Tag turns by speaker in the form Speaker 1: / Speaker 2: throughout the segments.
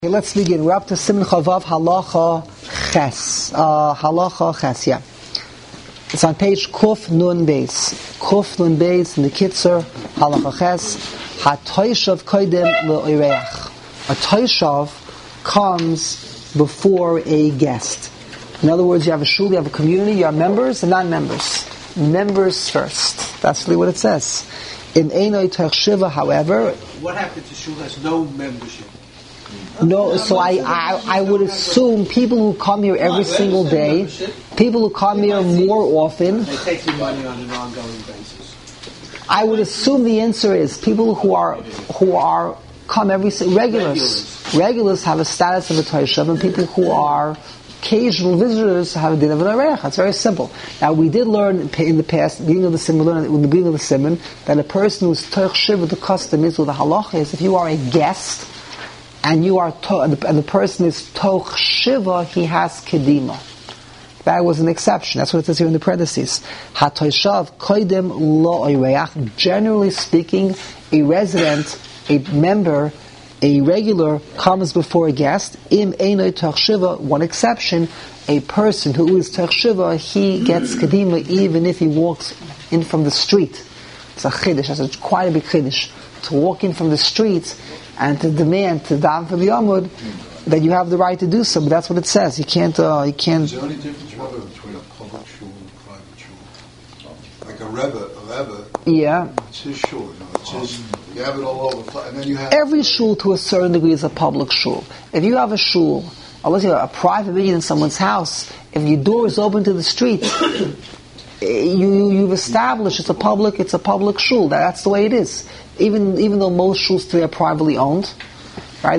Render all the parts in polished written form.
Speaker 1: Okay, let's begin. We're up to Siman Chavav Halacha Ches. Halacha Ches, yeah. It's on page Kuf Nun Beis. Kuf Nun Beis in the Kitzur Halacha Ches. HaToishav Koidem Le'oireach. A Toishav comes before a guest. In other words, you have a shul, you have a community, you have members and non-members. Members first. That's really what it says. In Einoi Toich Shiva, however...
Speaker 2: What happened to shul has no membership?
Speaker 1: No, so I would assume people who come here every single day, people who come here more often,
Speaker 2: they take your money on an ongoing basis.
Speaker 1: I would assume the answer is people who are come every regulars have a status of a Toishav, and people who are occasional visitors have a din of an Areach. It's very simple. Now we did learn in the past, beginning of the Siman, that a person who's Toich Shiva, the custom is, or the halacha is, if you are a guest, and you are and the person is Toch Shiva, he has Kedima. That was an exception. That's what it says here in the parentheses. HaToishav Koidem Lo Oireach. Generally speaking, a resident, a member, a regular comes before a guest. Im Einoi Toch Shiva. One exception: a person who is Toch Shiva, he gets Kedima even if he walks in from the street. It's a chiddush. That's quite a big chiddush. To walk in from the street and to demand to daven for the Amud, that you have the right to do so. But that's what it says. You can't.
Speaker 3: Is there any difference between a public shul and a private shul? Like a rebbe.
Speaker 1: Yeah.
Speaker 3: It's his shul. It's his. You have it all over, and then you have
Speaker 1: every shul to a certain degree is a public shul. If you have a shul, unless you have a private meeting in someone's house, if your door is open to the street, you've established it's a public shul. That's the way it is. Even though most shuls today are privately owned, right?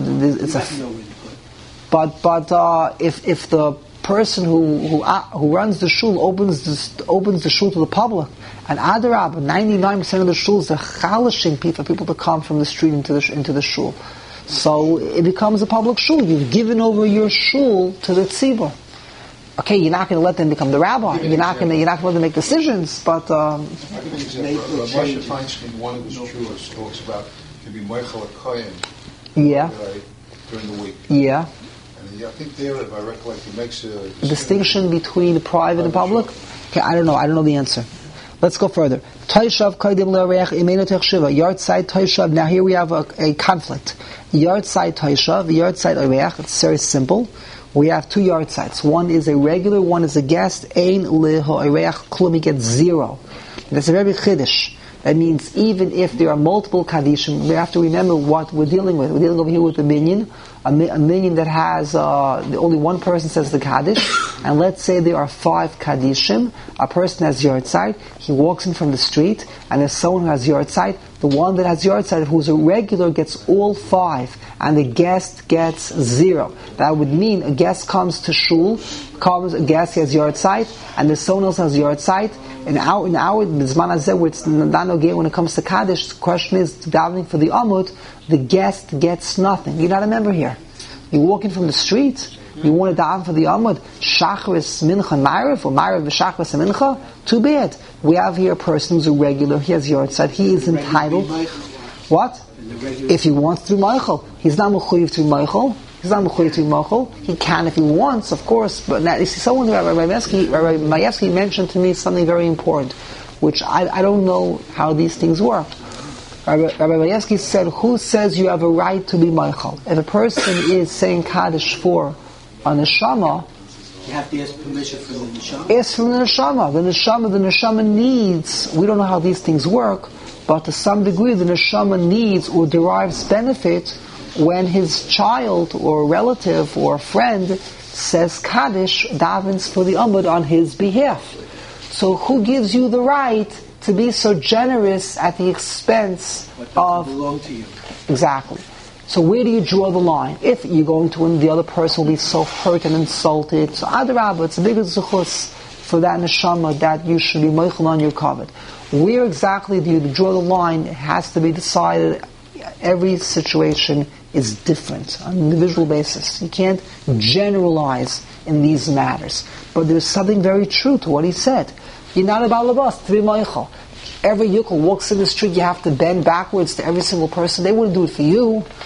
Speaker 1: If the person who runs the shul opens the shul to the public, and adarab, 99% of the shuls are chalashing people to come from the street into the shul, so it becomes a public shul. You've given over your shul to the tzibur. Okay, you're not going to let them become the rabbi. You're not going to let them make decisions. But
Speaker 3: Moshe Feinstein, one of his jurors, talks about to be Michael Kohen.
Speaker 1: Yeah.
Speaker 3: During the week.
Speaker 1: Yeah.
Speaker 3: And I think there, if I recollect, he makes a
Speaker 1: distinction between private and public. Okay, I don't know the answer. Let's go further. Toishav Kodim Le'oreach Imenu Toch Shiva. Yard side Toishav. Now here we have a conflict. Yard side Toishav. Yard side Oreach. It's very simple. We have two yard sites. One is a regular, one is a guest. Ein le'ho'ereach klum, he gets 0. That's a very big chiddush. That means even if there are multiple kaddishim, we have to remember what we're dealing with. We're dealing over here with a minyan that has only one person says the kaddish, and let's say there are 5 kaddishim. A person has yard site. He walks in from the street, and there's someone who has yard site. The one that has yard site, who's a regular, gets all 5, and the guest gets 0. That would mean a guest comes to shul, a guest has yard site, and there's someone else has yard site. In our Zman Hazeh, where it's not okay when it comes to Kaddish, the question is davening for the Amud, the guest gets nothing. You're not a member here. You're walking from the street, you want to daven for the Amud, Shachris, Mincha, Ma'ariv, or Ma'ariv, Shachris, and Mincha, too bad. We have here a person who's a regular, he has yard site, he is entitled. What? If he wants to do Meichel, he's not Mechuyev to Meichel. He's not Mechuyev to Meichel. He can if he wants, of course. But now, you see, someone, Rabbi Mayevsky mentioned to me something very important, which I don't know how these things work. Rabbi Mayevsky said, who says you have a right to be Meichel? If a person is saying Kaddish for a neshama,
Speaker 2: you have to ask permission from the neshama?
Speaker 1: Ask from the neshama. The neshama needs, we don't know how these things work, but to some degree the neshama needs or derives benefit when his child or relative or friend says Kaddish, davens for the Amud on his behalf. So who gives you the right to be so generous at the expense of...
Speaker 2: belong to you.
Speaker 1: Exactly. So where do you draw the line? If you're going to, and the other person will be so hurt and insulted, so adarabah, it's a bigger zuchus for that neshama that you should be meichel on your kavod. Where exactly do you draw the line? It has to be decided. Every situation is different on an individual basis. You can't generalize in these matters. But there's something very true to what he said. You're not a balabas to be meichel. Every yukul walks in the street, you have to bend backwards to every single person. They wouldn't do it for you.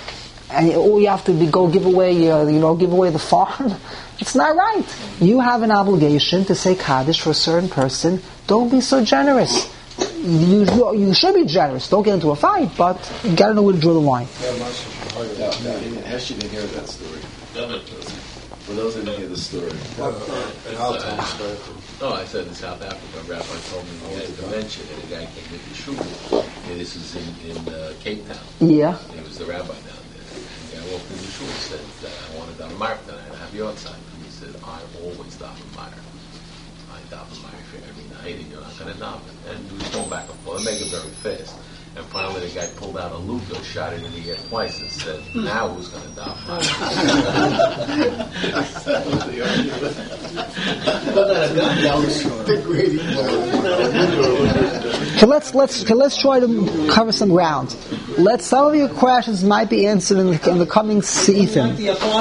Speaker 1: and you have to go give away the farm. It's not right. You have an obligation to say Kaddish for a certain person. Don't be so generous. You should be generous. Don't get into a fight, but you got to know where to draw the line.
Speaker 4: Actually, didn't hear that story. For those who didn't hear the story.
Speaker 5: No, I said in South Africa, a rabbi told me he had dementia, and a guy came into shul. And this was in Cape Town.
Speaker 1: Yeah.
Speaker 5: And he was the rabbi down there. And the guy walked into shul and said that I wanted to mark that I have your time. And he said, I always daven Meyer. I daven Meyer for every night, and you're not going to daven. And he was going back and forth, and make it very fast. And finally, the guy pulled out a Luger, shot it in the air twice, and said, "Now who's going to daven?" That was the argument.
Speaker 1: Let's try to cover some ground. Some of your questions might be answered in the coming seifim.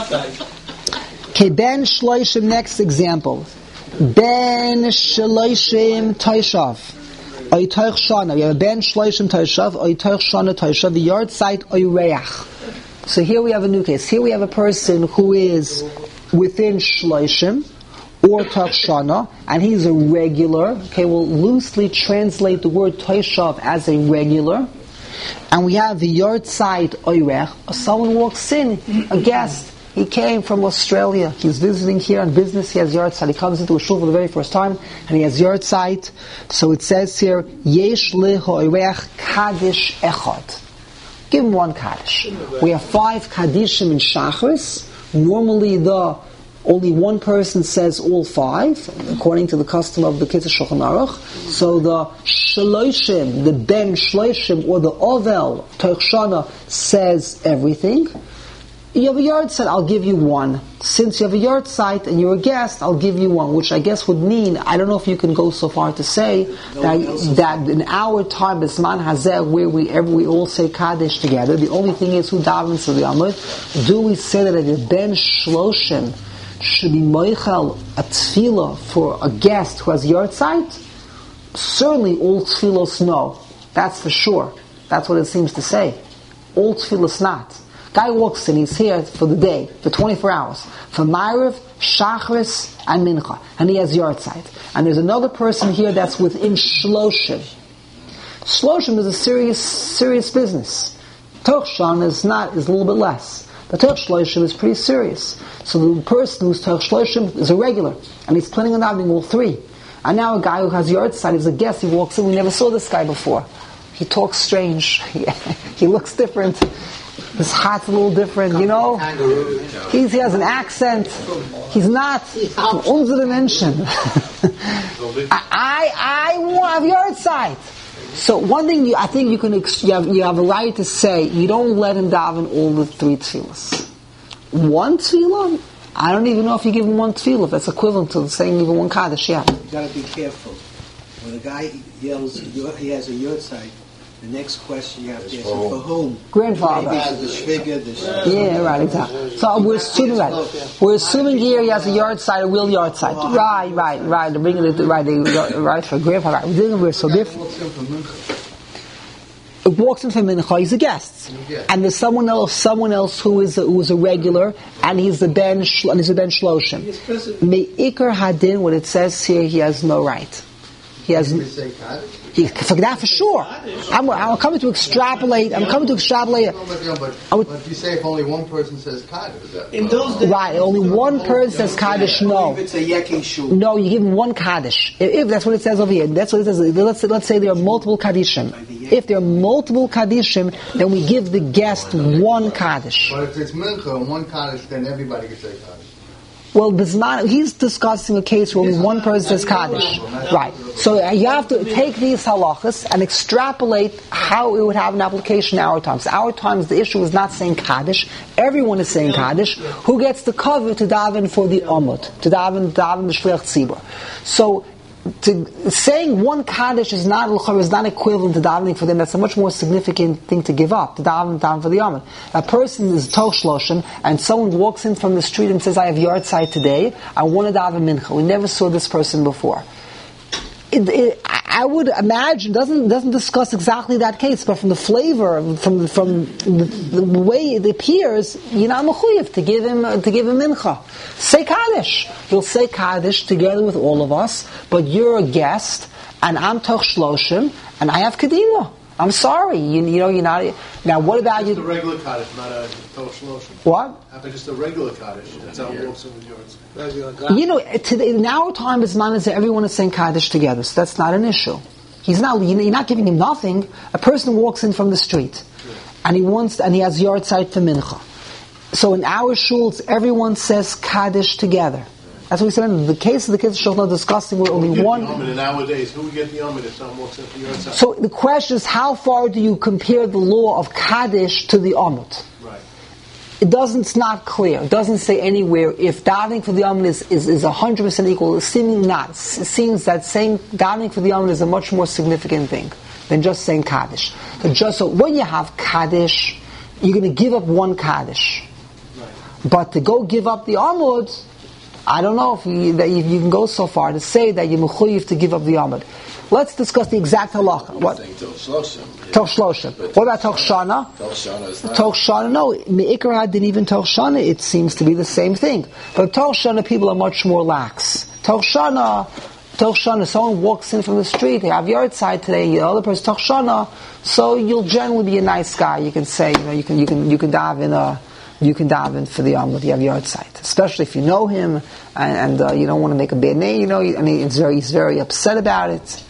Speaker 1: Okay, Ben Shloishim. Next example, Ben Shloishim Taishav. You have a Ben Shloishim Taishav, the yard site, Oyreach. So here we have a new case. Here we have a person who is within Shloishim or Tachshana, and he's a regular. Okay, we'll loosely translate the word Taishav as a regular. And we have the yard site, Oyreach. Someone walks in, a guest. He came from Australia. He's visiting here on business. He has yard site. He comes into a shul for the very first time, and he has yard site. So it says here, Yesh le'ho'irech kaddish echad. Give him one kaddish. We have 5 kaddishim in Shachris. Normally, only one person says all 5, according to the custom of the Kitzur Shulchan Aruch. So the Shloishim, the Ben Shloishim, or the Ovel Terchshana says everything. You have a yard site, I'll give you 1. Since you have a yard site and you're a guest, I'll give you 1, which I guess would mean, I don't know if you can go so far to say that in our time, Bisman Hazeh, where we all say Kaddish together, the only thing is who davens to the Amud. Do we say that a Ben Shloshim should be Moichel a tefillah for a guest who has yard site? Certainly all tefillos no. That's for sure. That's what it seems to say. All tefillos not. Guy walks in, he's here for the day, for 24 hours, for Ma'ariv, Shachris, and Mincha, and he has yard site. And there's another person here that's within Shloshim. Shloshim is a serious business. Terchshan is a little bit less. But Terch Shloshim is pretty serious. So the person who's Terch Shloshim is a regular, and he's planning on having all 3. And now a guy who has yard site is a guest, he walks in, we never saw this guy before. He talks strange, he looks different. His hat's a little different, He has an accent. He's not from unser dimension. I have yard site. So one thing I think you have a right to say, you don't let him daven all the 3 tefillahs. 1 tefillah? I don't even know if you give him 1 tefillah, if that's equivalent to saying even 1 kaddish, yeah.
Speaker 2: You gotta be careful. When a guy yells, he has a yard site, the next question you have to ask him, for whom?
Speaker 1: Grandfather.
Speaker 2: Maybe the shviga,
Speaker 1: yeah, right, exactly. So we're assuming here he has a yard site, a real yard site. Right. They're bringing it right for grandfather. Right. We're so different. It walks in for mincha. He's a guest, and there's someone else who is a regular, and he's the ben shloshim. Me'ikar hadin, what it says here, he has no right. He has. For that, for sure. I'm coming to extrapolate.
Speaker 6: But if you say if only one person says Kaddish,
Speaker 1: right? Only one person says Kaddish. No,
Speaker 2: it's a Yeki shul.
Speaker 1: No, you give him 1 Kaddish. If that's what it says over here, that's what it says. Let's say there are multiple Kaddishim. If there are multiple Kaddishim, then we give the guest 1 Kaddish.
Speaker 6: But if it's Mincha and 1 Kaddish, then everybody can say Kaddish.
Speaker 1: Well, he's discussing a case where only one person says Kaddish. Right. So you have to take these halachas and extrapolate how it would have an application in our times. Our times, the issue is not saying Kaddish. Everyone is saying Kaddish. Who gets the cover to daven for the Amud? To daven the Shliach Tzibur. So, saying 1 Kaddish is not equivalent to davening for them. That's a much more significant thing to give up, to daven for the Amud. A person is Toch Shloshim, and someone walks in from the street and says, I have yard site today, I want to daven mincha. We never saw this person before. I I would imagine doesn't discuss exactly that case, but from the flavor, from the way it appears, you're not mechuyev to give him mincha. Say kaddish. You'll say kaddish together with all of us, but you're a guest, and I'm toch shloshim, and I have kedima. I'm sorry, you're not. Now, what about you?
Speaker 7: Just a regular kaddish, not a toch shloshim.
Speaker 1: What?
Speaker 7: Happen just a regular kaddish. That's how it walks in with yours.
Speaker 1: In our time, it's man that everyone is saying kaddish together, so that's not an issue. You're not giving him nothing. A person walks in from the street, and he has yard side for mincha. So in our shuls, everyone says kaddish together. That's what we said in the case of the kids Shulchan discussing where only one.
Speaker 7: And nowadays, who would get the Amid if someone walks into your side?
Speaker 1: So the question is, how far do you compare the law of Kaddish to the Amud?
Speaker 7: Right.
Speaker 1: It's not clear. It doesn't say anywhere if davening for the Amud is 100% equal. It's seeming not. It seems that saying davening for the Amud is a much more significant thing than just saying Kaddish. So when you have Kaddish, you're going to give up one Kaddish.
Speaker 7: Right.
Speaker 1: But to go give up the Amud, I don't know if you can go so far to say that you're mechuyev to give up the Amud. Let's discuss the exact halacha. What? Toch shloshim. What about toch shana? Toch shana, no. Me'ikar didn't even toch shana. It seems to be the same thing. But toch shana, people are much more lax. Toch shana, someone walks in from the street, they have yard side today, the other person toch shana, so you'll generally be a nice guy. You can say, you can daven for the Amud, you have yard side. Especially if you know him, and you don't want to make a bad name, and he's very upset about it.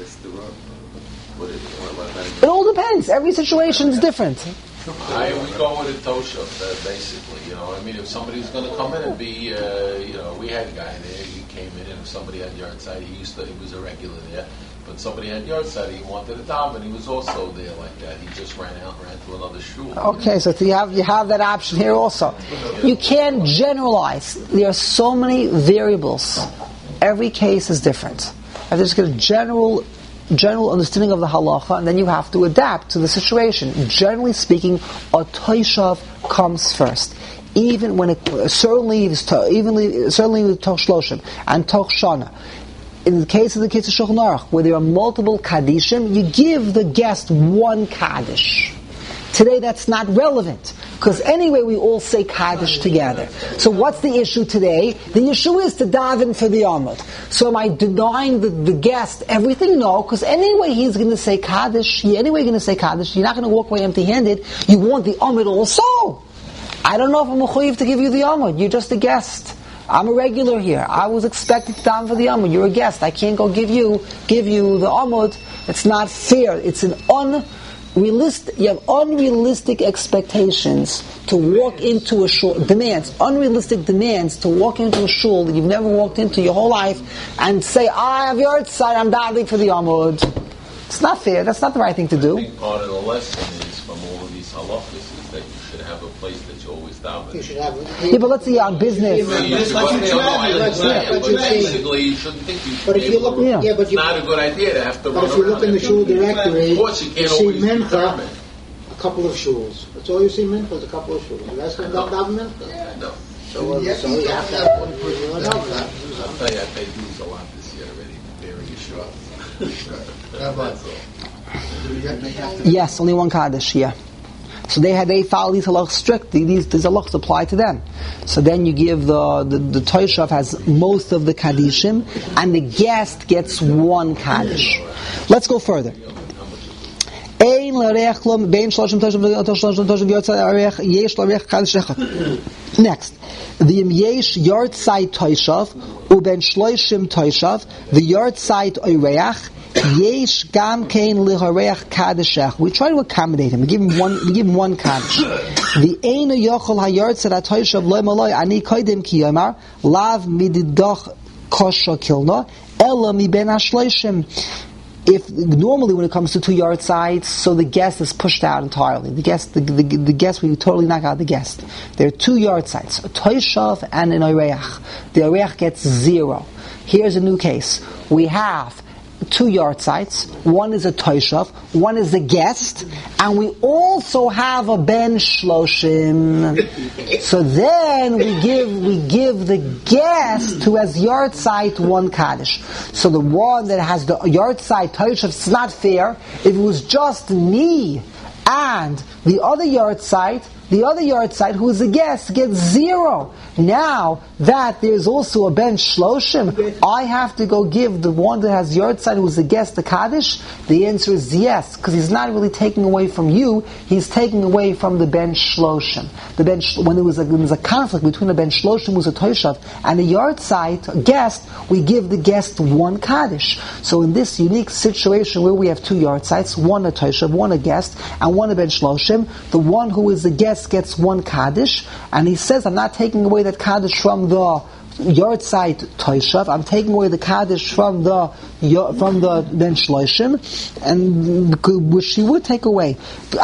Speaker 1: It all depends. Every situation is different.
Speaker 5: We go with a tosha, basically. If somebody's going to come in and be, we had a guy there, he came in, and if somebody had yard side, he was a regular there. But somebody had yard side, he wanted a daven, he was also there like that. He just ran to another shul. Okay,
Speaker 1: so you have that option here also. You can't generalize. There are so many variables. Every case is different. I just get a general understanding of the halacha, and then you have to adapt to the situation. Generally speaking, a toishav comes first. Even when certainly with toch shloshim and toch shana. In the case of the kids of Shulchan Aruch, where there are multiple kaddishim, you give the guest one kaddish. Today that's not relevant, because anyway we all say kaddish together. So what's the issue today? The issue is to daven for the Amud. So am I denying the guest everything? No, because anyway he's going to say kaddish. You're not going to walk away empty-handed. You want the Amud also. I don't know if I'm mechuyev to give you the Amud. You're just a guest. I'm a regular here. I was expected to daven for the Amud. You're a guest. I can't go give you the Amud. It's not fair. It's an unrealistic. You have unrealistic expectations to walk into a shul. Unrealistic demands to walk into a shul that you've never walked into your whole life and say, I have your side. I'm davening for the Amud. It's not fair. That's not the right thing to do.
Speaker 5: I think part of the lesson is from all of these halachas is that you should have a place that you always daven.
Speaker 1: You should have. Yeah, but let's say on business.
Speaker 5: Basically, you shouldn't think you should.
Speaker 8: But if you look,
Speaker 5: it's not a good idea to have to.
Speaker 8: But if you look in the shul directory,
Speaker 5: of course you can't
Speaker 8: see
Speaker 5: always
Speaker 8: mincha,
Speaker 5: determine.
Speaker 8: a couple of shuls. That's all you see mincha is a couple of shuls. The rest of them daven mincha.
Speaker 5: No.
Speaker 8: So you have to have one person.
Speaker 5: I'll tell you, I paid dues a lot this year already. Very sure.
Speaker 1: Yes, only one kaddish. Yeah. So they follow these halachas strictly. These halachas apply to them. So then you give the toishav has most of the kaddishim, and the guest gets one kaddish. Let's go further. Next, the yesh yard side toishav uben shloishim toishav the yard side oireach. Yesh gam kein lihareach kadeshach. We try to accommodate him. We give him one kaddish. The eina yochol hayard sadat toishav loy malay ani koidem ki yomar lav mididach kosha kilna ela mi ben ashloishim. If normally when it comes to 2 yard sides, so the guest is pushed out entirely. The guest, we totally knock out the guest. There are 2 yard sides, a toishav and an oireach. The oireach gets 0. Here's a new case. We have two yard sites. One is a toishav, one is a guest, and we also have a ben shloshim. So then we give the guest who has yard site one kaddish. So the one that has the yard site toishav, it's not fair. If it was just me and the other yard site, who is a guest, gets 0. Now that there's also a ben shloshim, I have to go give the one that has yard site, who is a guest, the kaddish. The answer is yes, because he's not really taking away from you; he's taking away from the ben shloshim. When there was a conflict between the ben shloshim, who's a toishav, and a yard site, a guest, we give the guest one kaddish. So in this unique situation where we have two yard sites, one a toishav, one a guest, and one a ben shloshim, the one who is the guest gets one kaddish, and he says, I'm not taking away that kaddish from the yard site toishav, I'm taking away the kaddish from the ben shloshim, and which he would take away. The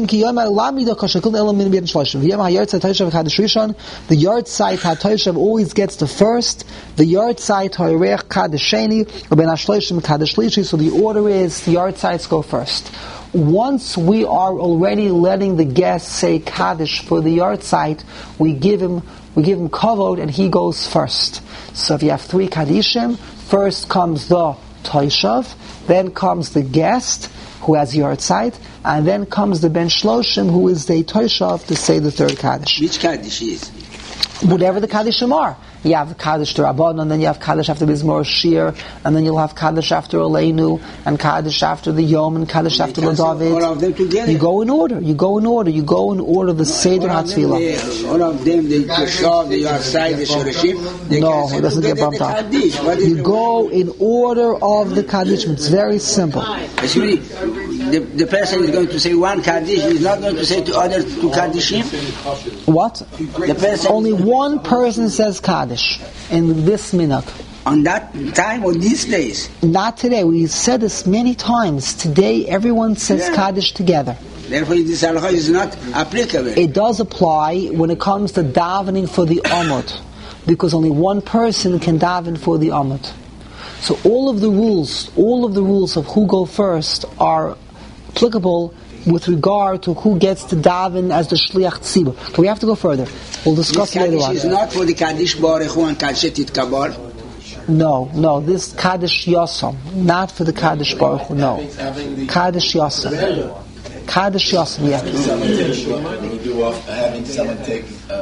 Speaker 1: yard site toishav always gets the first. The yard site hoirech kaddish sheni, ben shloshim kaddish lishi. So the order is the yard sites go first. Once we are already letting the guest say kaddish for the yard site, we give him kavod, and he goes first. So if you have 3 kaddishim, first comes the toishav, then comes the guest who has yard site, and then comes the ben shloshim who is the toishav to say the third kaddish.
Speaker 9: Which kaddish is?
Speaker 1: Whatever the kaddishim are. You have Kaddish to Rabban, and then you have Kaddish after Mizmor Shir, and then you'll have Kaddish after Aleinu, and Kaddish after the Yom, and Kaddish after the David.
Speaker 9: All of them together.
Speaker 1: You go in order. You go in order the Seder HaTfilah.
Speaker 9: All of them, the Keshav, the Yarsai, the Shorashim.
Speaker 1: No, it doesn't get bumped up. You go in order of the Kaddish. It's very simple.
Speaker 9: Actually, the person is going to say one Kaddish, he's not going to say to other 2 Kaddishim.
Speaker 1: What?
Speaker 9: The person
Speaker 1: only one person says Kaddish in this minhag.
Speaker 9: On that time or these days?
Speaker 1: Not today. We said this many times. Today, everyone says Kaddish together.
Speaker 9: Therefore, this halacha is not applicable.
Speaker 1: It does apply when it comes to davening for the Amud, because only one person can daven for the Amud. So all of the rules of who go first are applicable with regard to who gets to daven as the shliach tzibur. Okay, we have to go further. We'll discuss later on.
Speaker 9: This kaddish is not for the kaddish barechu and kaddish titkabal.
Speaker 1: No, this kaddish yasam, not for the kaddish barechu. No, kaddish yasam. Kaddish yasam, yeah.
Speaker 4: Having someone take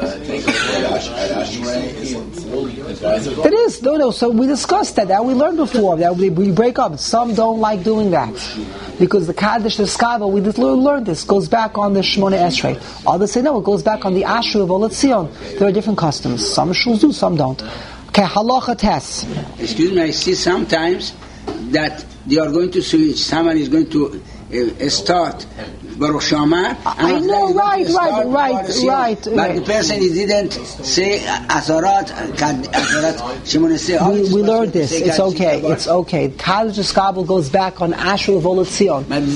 Speaker 1: It is. No. So we discussed that we learned before that we break up. Some don't like doing that because the Kaddish, the Skava, we learned this goes back on the Shmona Esrei. Others say no, it goes back on the Asher of Olet Zion. There are different customs. Some shuls do, some don't. Okay, halacha tes.
Speaker 9: Excuse me, I see sometimes that they are going to switch. Someone is going to start Baruch Shama.
Speaker 1: I know, right.
Speaker 9: But the person didn't say Azarat Shimon.
Speaker 1: We learned this. It's okay. Kaddish Skabel goes back on Asher of Olet Zion.
Speaker 9: No,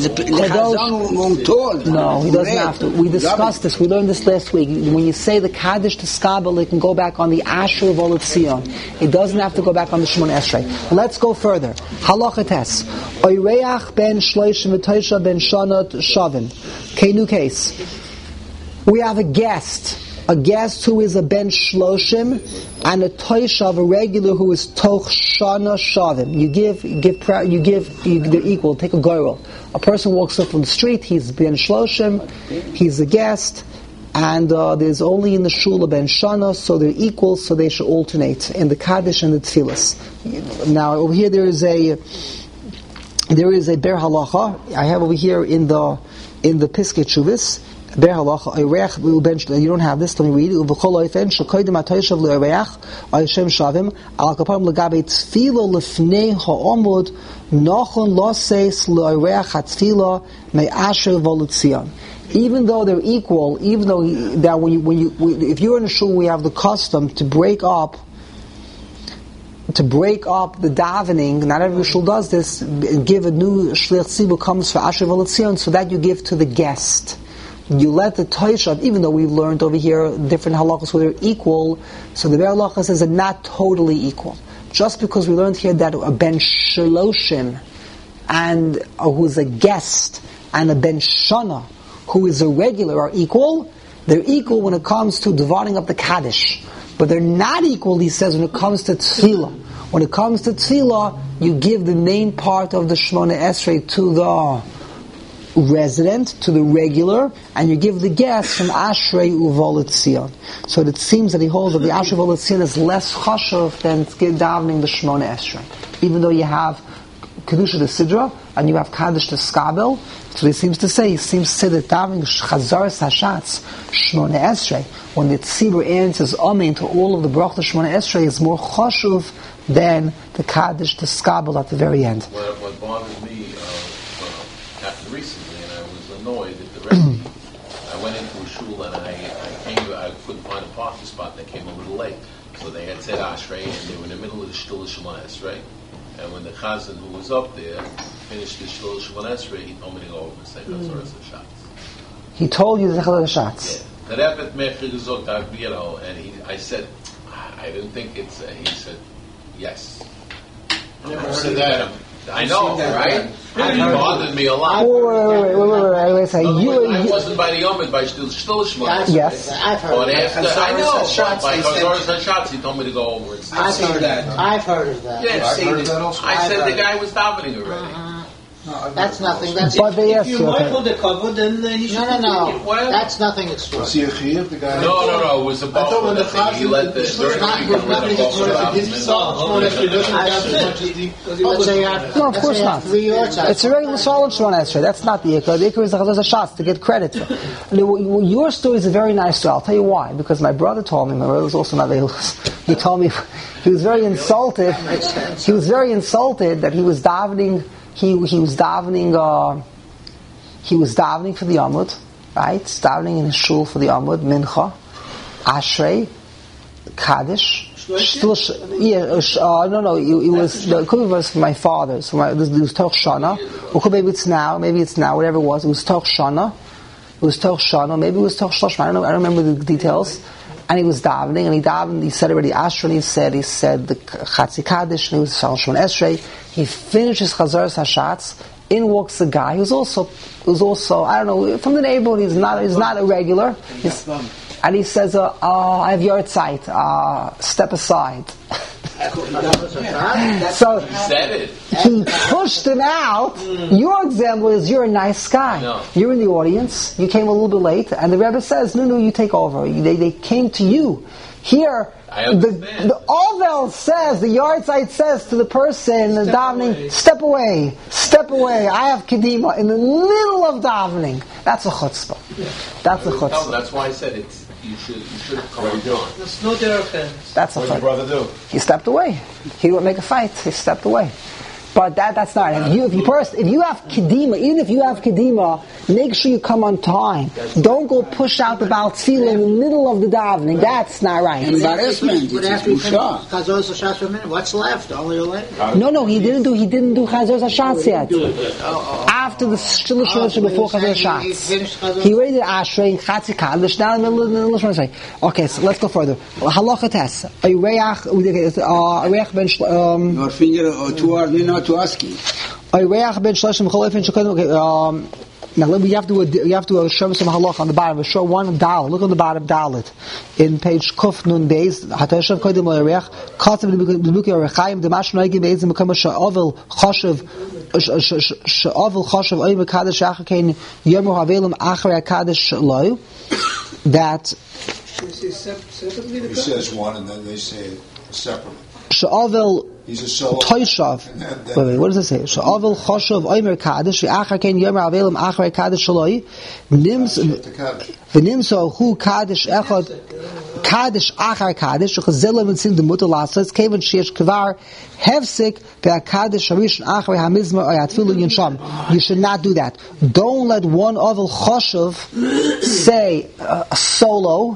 Speaker 1: he doesn't have to. We discussed this. We learned this last week. When you say the Kaddish to Skabel, it can go back on the Asher of Olet Zion. It doesn't have to go back on the Shimon Esrei. Let's go further. Halacha tes. Oyreach ben Shloshim v'Toisha ben Shanot Shavin. Okay, new case. We have a guest who is a ben shloshim, and a toishav, a regular who is toch shana shavim. They're equal. Take a goyrel. A person walks up from the street. He's ben shloshim. He's a guest, and there's only in the shul a ben shana, so they're equal. So they should alternate in the kaddish and the tefillas. Now over here there is a ber halacha. I have over here in the Piskei Teshuvos, ber halacha, you don't have this, let me read it. Uv'chol oifen, shekoydim ha'toishav le'oreach, ha'yishem shavim, al kaparim legabe tefilo lefnei ha'omud, nochon loseis le'oreach ha'tefilo me'asher v'olet Zion. Even though they're equal, even though that if you're in a shul, we have the custom to break up the davening. Not every shul does this. Give a new shliach tzibur comes for Asher v'olet Zion, so that you give to the guest. You let the toishav, even though we've learned over here different halachas where they're equal, so the ber halacha says they're not totally equal. just because we learned here that a ben shaloshim and who's a guest and a ben shana who is a regular are equal, they're equal when it comes to dividing up the Kaddish. But they're not equal, he says, when it comes to tefillah. When it comes to tefillah, you give the main part of the Shemona Esrei to the resident, to the regular, and you give the guest from Ashrei Uvolet Tzion. So it seems that he holds that the Ashrei Uvolet Tzion is less chashuv than davening the Shemona Esrei. Even though you have Kedusha the Sidra, and you have Kaddish the Skabel, so he seems to say that davening Chazaras Hashatz, Shemona Esrei, when the Tzibur answers Amen to all of the Brach the Shemona Esrei, is more chashuv than the Kaddish the Skabel at the very end.
Speaker 5: What bothered me happened recently, and I was annoyed at the rest. I went into a shul and I couldn't find a parking spot, and I came a little late. So they had said Ashrei, and they were in the middle of the Shul of Shemona Esrei. And when the Chazan who was up there finished the Shul of Shemona Esrei, he told me to go over and say Chazaras Hashatz.
Speaker 1: He told you the Chazaras Hashatz.
Speaker 5: Yeah. The Rebbe Mechir Zog, you know, and I said, I didn't think it's. He said, yes.
Speaker 7: I never heard of that.
Speaker 5: I know, right? It bothered me a lot.
Speaker 1: Wait.
Speaker 5: I wasn't by the Yomid, by Shtil Shmona.
Speaker 1: Yes.
Speaker 8: I've heard
Speaker 5: But
Speaker 8: of that.
Speaker 5: after, I know, by Chazaras Hashatz, he told me to go over and say.
Speaker 8: I've heard of that.
Speaker 5: Yeah,
Speaker 3: I've heard of that also.
Speaker 5: I said the guy was davening already.
Speaker 8: That's nothing. That's
Speaker 1: But they asked
Speaker 2: If
Speaker 1: you,
Speaker 2: you're
Speaker 1: okay.
Speaker 2: mindful the cover, then he should
Speaker 8: no.
Speaker 5: Well,
Speaker 8: That's nothing extra.
Speaker 3: Was he a chiyuv, the guy?
Speaker 5: No. It was a
Speaker 7: I thought when the
Speaker 5: thing. He let the during
Speaker 8: Let's say
Speaker 1: No, of course not. It's a regular solid Shemona Esrei. That's not the Ikar. The Ikar is the Chazaras Hashatz to get credit. Your story is a very nice story. I'll tell you why. Because my brother told me, my brother was also not Eilchus. He told me he was very insulted. He was very insulted that he was davening. He was davening for the Amud, right? Davening in his shul for the Amud, Mincha, Ashrei, Kaddish. It was the could be was for my father. So it was Toch Shana. Or maybe it's now, whatever it was. It was Toch Shana. Maybe it was Toch Shloshma. I don't remember the details. And he was davening, and he said already Ashrei, he said the Chatzi Kaddish, and he was Shemona Esrei. He finished his Chazaras Hashatz. In walks a guy who's also I don't know, from the neighborhood. He's not a regular. And he says, I have your sight. Step aside. So
Speaker 5: He said it.
Speaker 1: he pushed him out. Your example is you're a nice guy.
Speaker 5: No.
Speaker 1: You're in the audience. You came a little bit late, and the Rebbe says, "No, you take over." They came to you. Here, the Ovel says, the yard site says to the person davening, "Step away. I have kedima in the middle of davening." That's a chutzpah. That's a chutzpah.
Speaker 5: That's why I said it's. You should have come on.
Speaker 2: That's no derech.
Speaker 1: That's a
Speaker 3: What did your
Speaker 1: chutzpah.
Speaker 3: brother do?
Speaker 1: He stepped away. He didn't make a fight. He stepped away. But that's not. If you have kedima, even if you have kedima, make sure you come on time. Don't go push out the Baal Tefillah in the middle of the davening. That's not right.
Speaker 9: Embarrassment.
Speaker 8: But
Speaker 9: It's
Speaker 8: after you finish
Speaker 9: busha.
Speaker 8: Chazaras Hashatz for a minute, what's left? Only a left.
Speaker 1: No, he didn't do Chazaras Hashatz yet. After the Shil Shemona before Chazaras Hashatz, he already did Ashrei and Chatzi Kaddish. Now in the middle of Shemona. Okay, so let's go further. Halacha Tes. Areach ben
Speaker 9: Your finger or two are not to ask you.
Speaker 1: Areach ben Shlashim Cholefin Shekod. Now we have to show some halacha on the bottom. Show one Dal. Look on the bottom Dalit in page Kuf Nun Beis. Hatashav Kodim Areach Katzim B'Buki Arechaim Demash Noigi Beis Mekama Sha'ovel Choshev Oim Kadesh Achakein Yomer Havelim Acharei Kadesh Loi. That
Speaker 3: He says one, and then they say it separately.
Speaker 1: Sha'ovel
Speaker 3: He's a solo.
Speaker 1: Toishav. Wait, what does it say? Sha'avel Choshev Oimer Kaddish V'achar Kein Yomer Havelim Acharei Kadesh Loi. V'nimso Hu Kaddish Echad Kaddish Achar Kaddish V'chazelam Mitzim Demuter Lassos Kevan Sheyesh Kvar Hefsik V'Kaddish Harishon Acharei Hamizmar Oyatfilu Yinsham. You should not do that. Don't let one Ovel Choshev say a solo,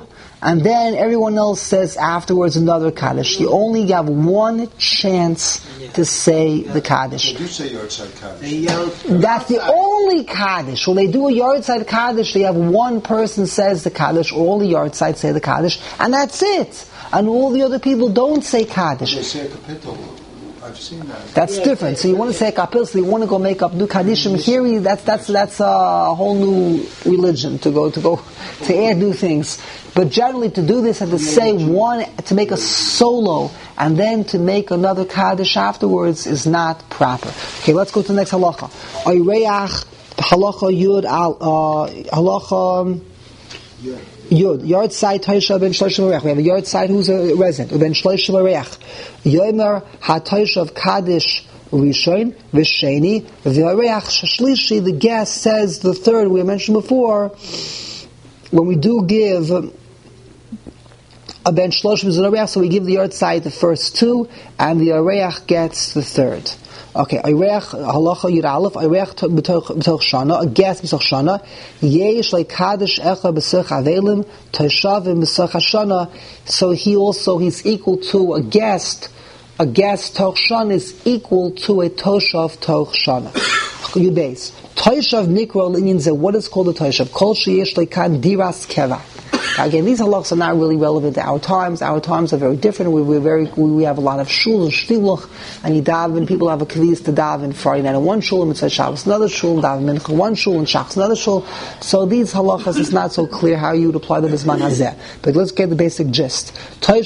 Speaker 1: and then everyone else says afterwards another Kaddish. You only have one chance to say the Kaddish.
Speaker 3: They do say Yortzeit Kaddish.
Speaker 1: That's the only Kaddish. When they do a Yortzeit Kaddish, they have one person says the Kaddish, all the Yortzeit say the Kaddish, and that's it. And all the other people don't say Kaddish.
Speaker 3: They say a Kapitel. I've seen that.
Speaker 1: That's different. So you want to say Kapil, so you want to go make up new Kaddishim. Here, that's a whole new religion to add new things. But generally, to do this and to say one, to make a solo, and then to make another Kaddish afterwards is not proper. Okay, let's go to the next halacha. Oyreach, halacha yud, halacha Yud, yard side Taisha ben Shloshim Arech. We have a yard side who's a resident. Ben Shloshim Arech. Yomer HaTaishav Kaddish Rishon V'Sheni V'Arech Shlishi. The guest says the third. We mentioned before when we do give a ben Shloshim Arech, so we give the yard side the first two, and the Arech gets the third. Okay, Ayreach halacha yud aleph, Ayreach b'toch shana, a guest b'toch shana, yesh le'kadosh echa b'sech avelim, toshavim b'sech hashana. So he's equal to a guest. A guest toch shana is equal to a toshav toch shana. Yud beis. Toshav nikra l'inyan zeh. What is called a toshav? Kol sheyesh le'kan diras keva. Again, these halachas are not really relevant to our times. Our times are very different. We have a lot of shul and shtiluch, and you daven. People have a kviz to daven Friday night in one shul, and Mitzvah Shabbos another shul, and daven mincha one shul, and shachs another shul. So these halachas, it's not so clear how you would apply them as man hazeh. But let's get the basic gist.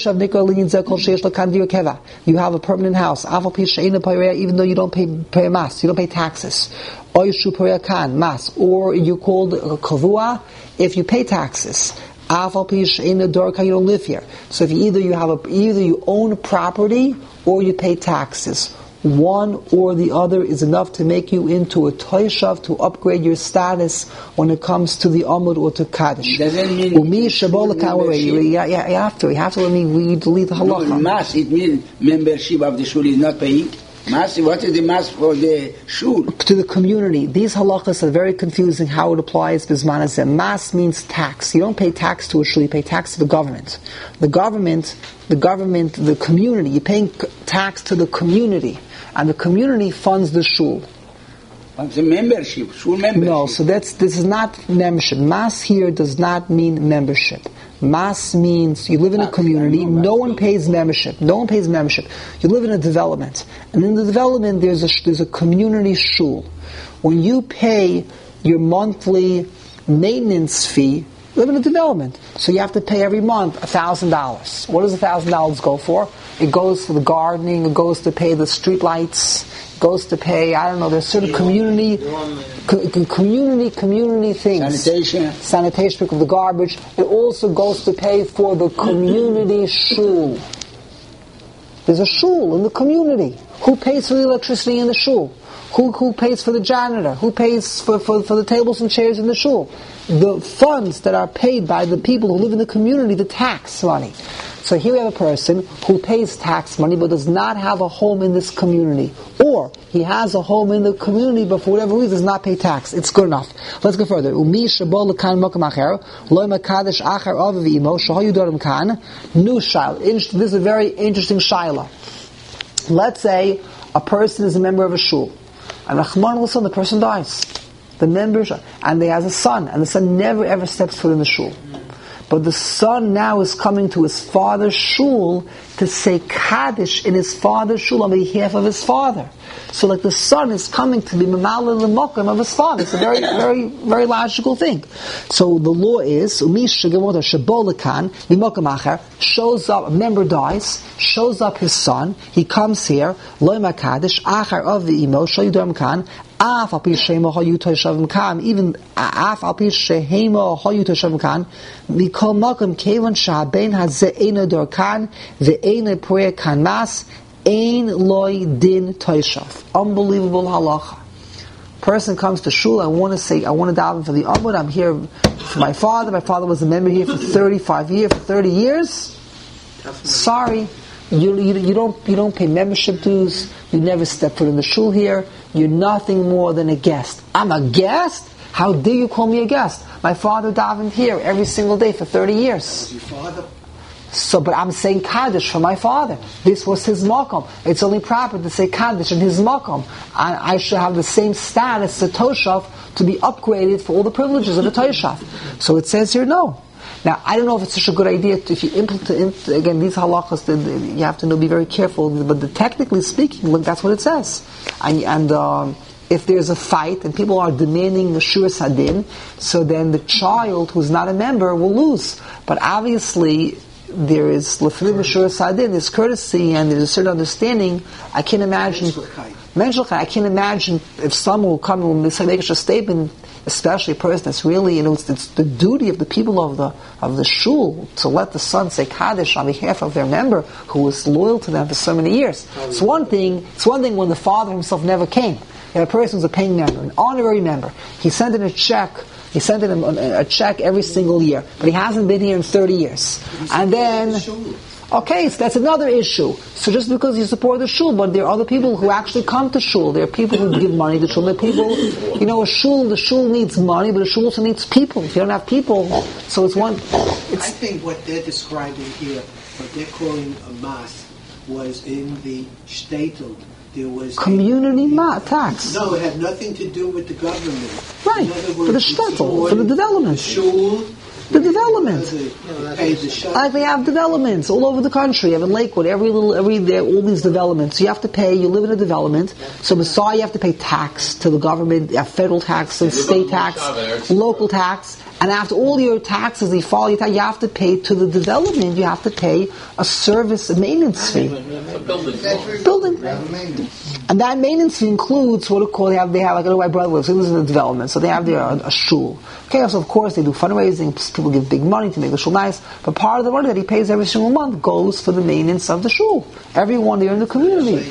Speaker 1: You have a permanent house, even though you don't pay mas, you don't pay taxes. Or you called kavua if you pay taxes. In the dark, you don't live here. So if either you own property or you pay taxes. One or the other is enough to make you into a toishav, to upgrade your status when it comes to the amud or to kaddish.
Speaker 9: Doesn't mean
Speaker 1: you have to let me read the halacha.
Speaker 9: No, mas, it means membership of the shul is not paying. Mas, what is the mas for the shul?
Speaker 1: To the community. These halachas are very confusing how it applies. Bisman hazeh. Mas means tax. You don't pay tax to a shul, you pay tax to the government. The community. You're paying tax to the community. And the community funds the shul.
Speaker 9: It's a membership, shul membership.
Speaker 1: No, so this is not membership. Mas here does not mean membership. Mas means you live in a community, no one pays membership. You live in a development. And in the development there's a community shul. When you pay your monthly maintenance fee, you live in a development. So you have to pay every month $1,000. What does $1,000 go for? It goes for the gardening, it goes to pay the street lights, it goes to pay, there's certain community things. Sanitation of the garbage. It also goes to pay for the community shul. There's a shul in the community. Who pays for the electricity in the shul? Who pays for the janitor? Who pays for the tables and chairs in the shul? The funds that are paid by the people who live in the community, the tax money. So here we have a person who pays tax money but does not have a home in this community. Or he has a home in the community but for whatever reason does not pay tax. It's good enough. Let's go further. This is a very interesting shaila. Let's say a person is a member of a shul. And Rahman al-San, the person dies. The members, and they has a son, and the son never ever steps foot in the shul. But the son now is coming to his father's shul to say Kaddish in his father's shul on behalf of his father. So like the son is coming to be Mamal in the Mokum of his father. It's a very, very, very logical thing. So the law is, shows up, a member dies, shows up his son, he comes here, Loima Kaddish, Achar of the Imo, Shoyudam Khan, Af al pi shema hayu toshavim kan, even af al pi shehema hayu toshavim kan, mikol makom kevan shaben hazeh eino dorkan ve'eino poer kan mas ein loy din toshav. Unbelievable halacha. Person comes to shul. I want to daven for the amud. I'm here for my father. My father was a member here for 30 years. Sorry. You don't pay membership dues. You never step foot in the shul here. You're nothing more than a guest. I'm a guest? How dare you call me a guest? My father davened here every single day for 30 years.
Speaker 2: Your father?
Speaker 1: So, but I'm saying Kaddish for my father. This was his makom. It's only proper to say Kaddish in his makom. I should have the same status as a Toshav to be upgraded for all the privileges of a Toshav. So it says here, no. Now, I don't know if it's such a good idea if you implement, again, these halachas, you have to be very careful, but technically speaking, look, that's what it says. And if there's a fight and people are demanding a shur sadin, so then the child who's not a member will lose. But obviously, there is lefnim shur sadin, there's courtesy and there's a certain understanding. I can't imagine. I can't imagine if someone will come and say make a statement, especially a person that's really, it's the duty of the people of the shul to let the son say Kaddish on behalf of their member who was loyal to them for so many years. It's one thing when the father himself never came. And a person who's a paying member, an honorary member. He sent in a check. He sent in a check every single year, but he hasn't been here in 30 years. And then, okay, so that's another issue. So just because you support the shul, but there are other people who actually come to shul. There are people who give money to shul. There are people, the shul needs money, but the shul also needs people. If you don't have people, so it's one.
Speaker 2: I think what they're describing here, what they're calling a mas, was in the shtetl. There was
Speaker 1: community tax.
Speaker 2: No, it had nothing to do with the government.
Speaker 1: Right,
Speaker 2: in other words,
Speaker 1: for the shtetl, for the development.
Speaker 2: Shul.
Speaker 1: The development. Like they have developments all over the country. You have in Lakewood, all these developments. So you have to pay, you live in a development. So beside you have to pay tax to the government, federal tax, and state tax, local tax. And after all your taxes, you have to pay to the development, you have to pay a service, a maintenance fee. Building. And that maintenance fee includes what they have like my brother lives, he lives in a development, so they have their a shul. Okay, so of course they do fundraising, people give big money to make the shul nice, but part of the money that he pays every single month goes for the maintenance of the shul. Everyone there in the community.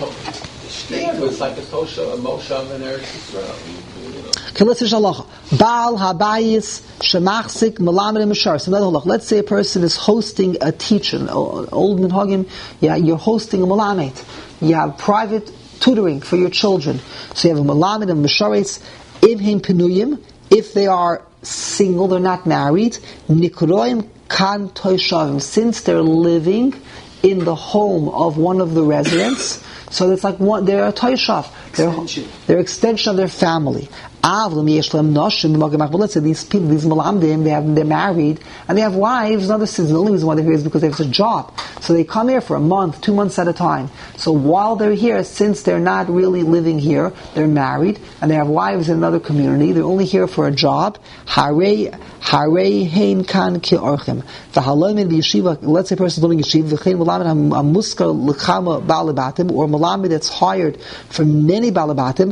Speaker 5: It's like a moshav in Eretz Yisrael.
Speaker 1: Okay, let's say halacha. Baal habayis shemachzik melamed mishar. So another halacha. Let's say a person is hosting a teacher, an old minhagim. Yeah, you're hosting a melamed. You have private tutoring for your children. So you have a melamed and misharis. Ivhim penuyim. If they are single, they're not married. Nikroim kan toishavim. Since they're living in the home of one of the residents, so it's like they're a toishav. They're extension of their family. Let's say these people, these malamdim, they're married and they have wives. Another reason, the only reason why they're here is because they have a job. So they come here for a month, 2 months at a time. So while they're here, since they're not really living here, they're married and they have wives in another community. They're only here for a job. Let's say a person is living in yeshiva, or malamed that's hired from many balabatim.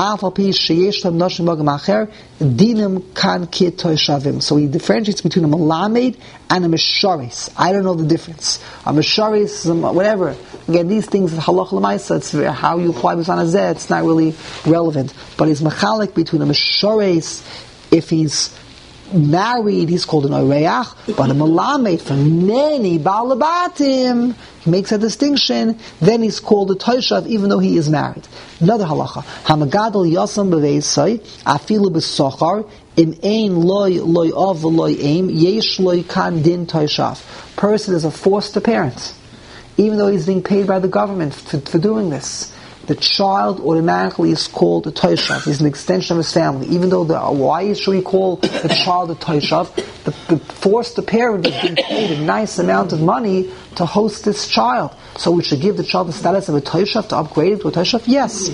Speaker 1: So he differentiates between a malamed and a misharis. I don't know the difference. A misharis, whatever. Again, these things, halach l'maisa, it's how you apply this on a zeh, it's not really relevant. But he's machalik between a misharis, if he's married, he's called an oreach, but a malamed for many balabatim, he makes a distinction, then he's called a toishav even though he is married. Another halacha, hamagadol yasam beveisai, afilu b'sochar, im ein loy av loy aim, yesh loy kan din toishav. Person is a foster parent, even though he's being paid by the government for doing this. The child automatically is called a toishav. He's an extension of his family. Even though why should we call the child a toishav? The foster parent is being paid a nice amount of money to host this child. So we should give the child the status of a toishav to upgrade it to a toishav? Yes.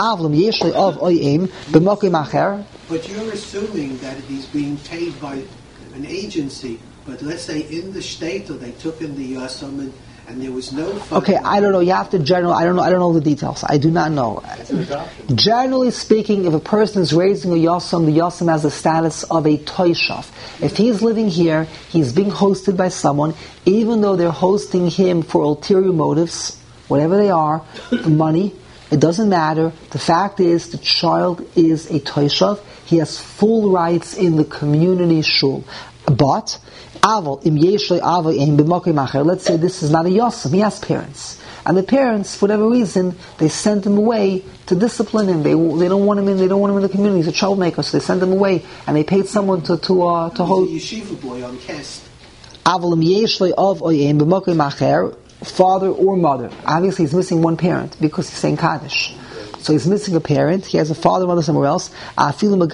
Speaker 2: But you're assuming that he's being paid by an agency. But let's say in the state, or they took in the yasam and there was no fund.
Speaker 1: Okay, I don't know. You have to I don't know the details. I do not know. Generally speaking, if a person is raising a yasam, the yasam has the status of a toishav. If he's living here, he's being hosted by someone, even though they're hosting him for ulterior motives, whatever they are, the money, it doesn't matter. The fact is, the child is a toishav. He has full rights in the community shul. But let's say this is not a yosem, he has parents. And the parents, for whatever reason, they sent him away to discipline him. They don't want him in. They don't want him in the community. He's a troublemaker, so they sent him away, and they paid someone to hold.
Speaker 2: He's a yeshiva boy on cast.
Speaker 1: Father or mother. Obviously, he's missing one parent because he's saying Kaddish. So he's missing a parent. He has a father and mother somewhere else. He's only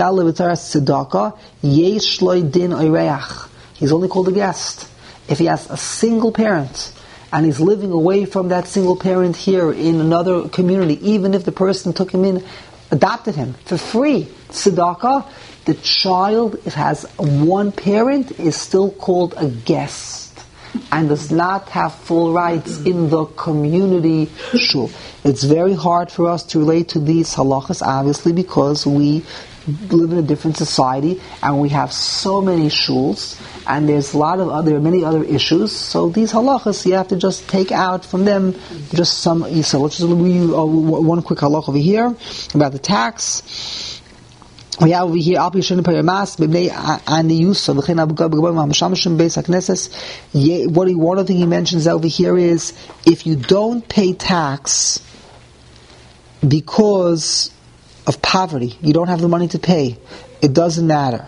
Speaker 1: called a guest. If he has a single parent and he's living away from that single parent here in another community, even if the person took him in, adopted him for free, tzedakah, the child, if it has one parent, is still called a guest and does not have full rights in the community shul. It's very hard for us to relate to these halachas, obviously, because we live in a different society and we have so many shuls and there are many other issues. So these halachas you have to just take out from them just some yisrael. Let's just review one quick halach over here about the tax. We have over here one thing he mentions over here is if you don't pay tax because of poverty, you don't have the money to pay, it doesn't matter.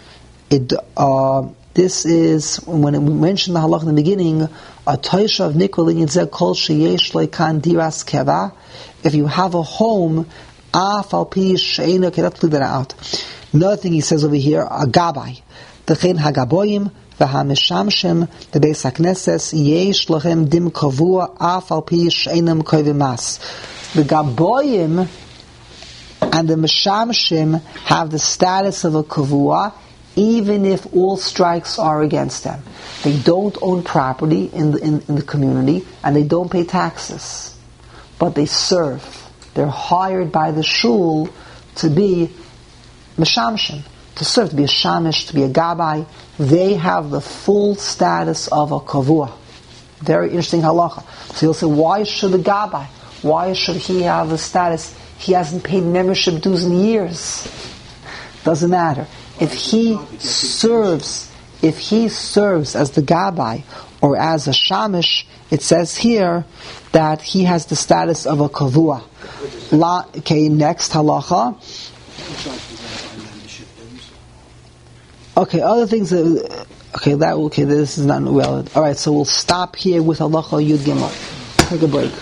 Speaker 1: This is when we mentioned the halach in the beginning. A toishav nikolin yitzeh kol sheyesh lo kan diras keva. If you have a home, afal pi she'ena cannot leave that out. Another thing he says over here, a gabai, dechen hagaboyim v'hameshamshem bebeis hakneses yesh lochem dim kavua afal pi she'enam koivim mas. The gaboyim and the meshamshim have the status of a kavua, even if all strikes are against them. They don't own property in the community, and they don't pay taxes. But they serve. They're hired by the shul to be meshamshim, to serve, to be a shamish, to be a gabai. They have the full status of a kavua. Very interesting halacha. So you'll say, why should a gabai? Why should he have the status? He hasn't paid membership dues in years. Doesn't matter. If he serves as the gabai or as a shamish, it says here that he has the status of a kavua. Okay, next halacha. Okay, other things. This is not relevant. All right, so we'll stop here with halacha Yud Gimel. Take a break.